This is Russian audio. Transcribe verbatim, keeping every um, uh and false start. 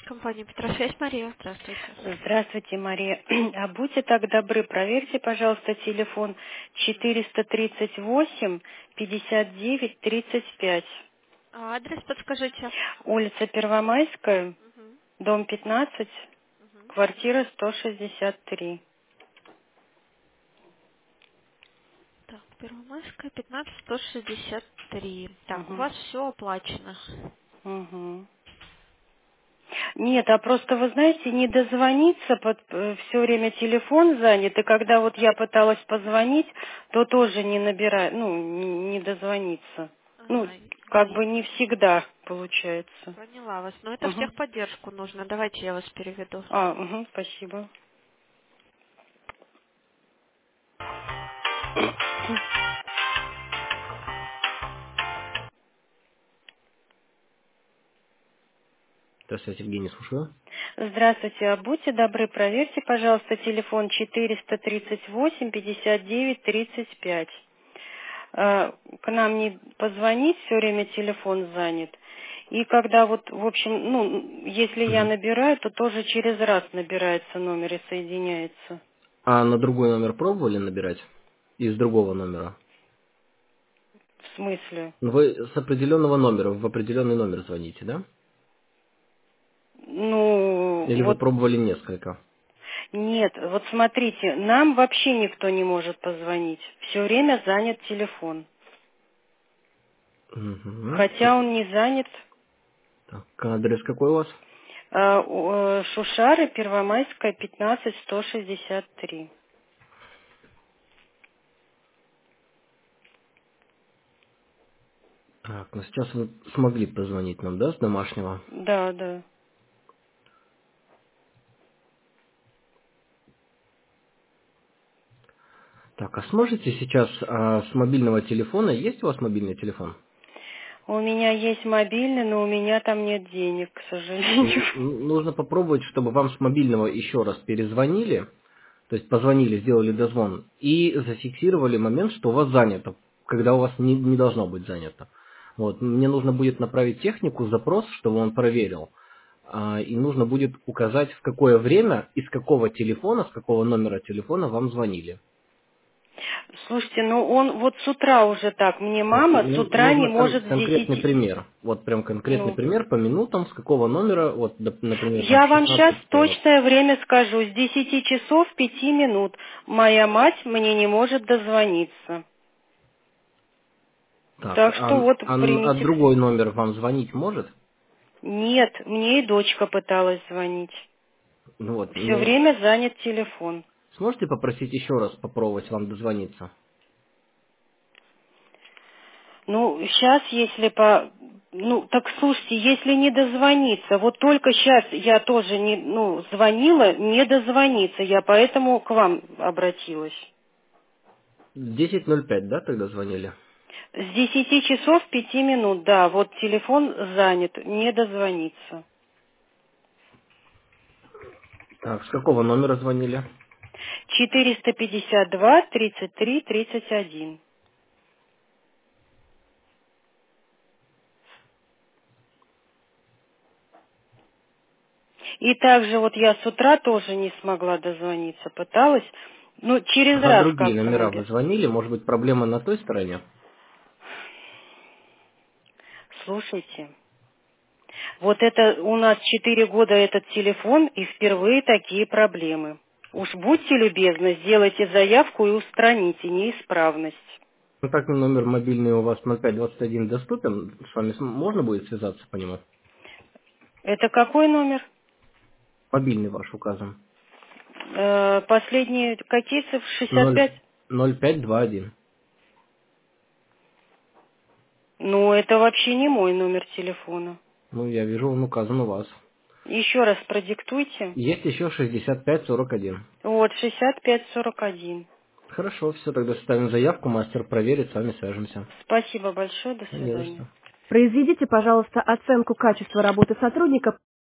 Компания Петрофесь, Мария, здравствуйте. Здравствуйте, Мария. А будьте так добры, проверьте, пожалуйста, телефон четыреста тридцать восемь пятьдесят девять тридцать пять. А адрес подскажите. Улица Первомайская, Мгм, дом пятнадцать, мгм. квартира сто шестьдесят три. Так, Первомайская, пятнадцать, сто шестьдесят три. Так, у Угу. вас все оплачено. Угу. Нет, а просто, вы знаете, не дозвониться, все время телефон занят, и когда вот я пыталась позвонить, то тоже не набираю, ну, не не дозвониться. Ну, Ага, как и- бы не всегда получается. поняла вас. Но это в Угу. техподдержку нужно. Давайте я вас переведу. А, угу, спасибо. Здравствуйте, Евгений, слушаю. Здравствуйте, а будьте добры, проверьте, пожалуйста, телефон четыреста тридцать восемь пятьдесят девять тридцать пять. Э, К нам не позвонить, все время телефон занят. И когда вот, в общем, ну, если я Мгм. набираю, то тоже через раз набирается номер и соединяется. А на другой номер пробовали набирать? Из другого номера? В смысле? Ну, вы с определенного номера в определенный номер звоните, да? Ну, Или вы вот пробовали несколько? нет, вот смотрите, нам вообще никто не может позвонить. Все время занят телефон. Мгм. Хотя он не занят. Так, адрес какой у вас? Э, у- э, Шушары, Первомайская, пятнадцать, сто шестьдесят три. Так, ну сейчас вы смогли позвонить нам, да, с домашнего? Да, да. Так, а сможете сейчас а, с мобильного телефона, есть у вас мобильный телефон? У меня есть мобильный, но у меня там нет денег, к сожалению. Н- н- Нужно попробовать, чтобы вам с мобильного еще раз перезвонили, то есть позвонили, сделали дозвон и зафиксировали момент, что у вас занято, когда у вас не, не должно быть занято. Вот. Мне нужно будет направить технику запрос, чтобы он проверил. А, И нужно будет указать, в какое время и с какого телефона, с какого номера телефона вам звонили. Слушайте, ну он вот с утра уже так. Мне Вот. мама с Ну, утра не нужно кон- может с конкретный десяти. пример. Вот прям конкретный Ну, пример по минутам, с какого номера, вот, доп- например, там я вам сейчас шестнадцать сорок. точное время скажу. С десяти часов пяти минут моя мать мне не может дозвониться. Так, Так а, что вот а, н- а примите. другой номер вам звонить может? Нет, мне и дочка пыталась звонить. Ну вот, Все ну, время занят телефон. сможете попросить еще раз попробовать вам дозвониться? Ну, сейчас, если по... Ну, так слушайте, если не дозвониться, вот только сейчас я тоже не, ну, звонила, не дозвониться, я поэтому к вам обратилась. десять ноль пять, да, тогда звонили? С десяти часов пяти минут, да, вот телефон занят, не дозвониться. Так, с какого номера звонили? четыреста пятьдесят два тридцать три тридцать один. И также вот я с утра тоже не смогла дозвониться, пыталась, ну, через А раз другие как-то номера вы набирать. звонили? Может быть, проблема на той стороне? Слушайте, вот это у нас четыре года этот телефон, и впервые такие проблемы. Уж будьте любезны, сделайте заявку и устраните неисправность. Ну, так номер мобильный у вас ноль пять двадцать один доступен? С вами см- можно будет связаться по нему? Это какой номер? Мобильный ваш указан. Э, последние какие цифры? шестьдесят Ноль пять? ноль пять два один. Ну, это вообще не мой номер телефона. Ну, я вижу, он указан у вас. Еще раз продиктуйте. Есть еще шестьдесят пять сорок один. Вот, шестьдесят пять сорок один. Хорошо, все, тогда ставим заявку, мастер проверит, с вами свяжемся. Спасибо большое, до Не за свидания. что. Произведите, пожалуйста, оценку качества работы сотрудника